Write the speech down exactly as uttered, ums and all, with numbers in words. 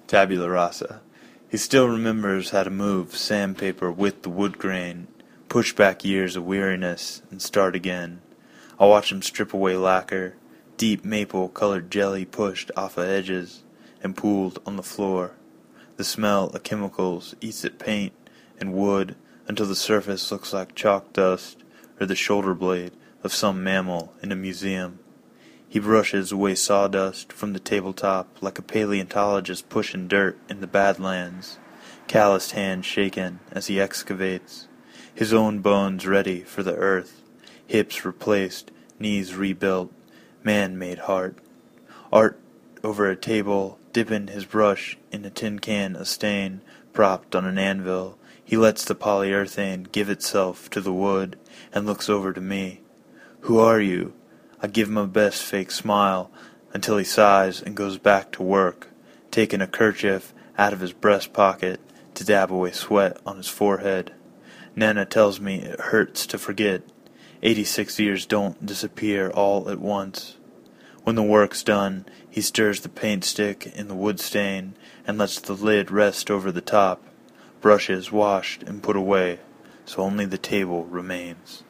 Tabula rasa. He still remembers how to move sandpaper with the wood grain, push back years of weariness, and start again. I watch him strip away lacquer, deep maple-colored jelly pushed off of edges and pooled on the floor. The smell of chemicals eats at paint and wood until the surface looks like chalk dust or the shoulder blade of some mammal in a museum. He brushes away sawdust from the tabletop like a paleontologist pushing dirt in the Badlands, calloused hands shaken as he excavates, his own bones ready for the earth, hips replaced, knees rebuilt, man-made heart. Art over a table, dipping his brush in a tin can of stain, propped on an anvil. He lets the polyurethane give itself to the wood and looks over to me. "Who are you?" I give him a best fake smile until he sighs and goes back to work, taking a kerchief out of his breast pocket to dab away sweat on his forehead. Nana tells me it hurts to forget. Eighty-six years don't disappear all at once. When the work's done, he stirs the paint stick in the wood stain and lets the lid rest over the top. Brushes washed and put away, so only the table remains.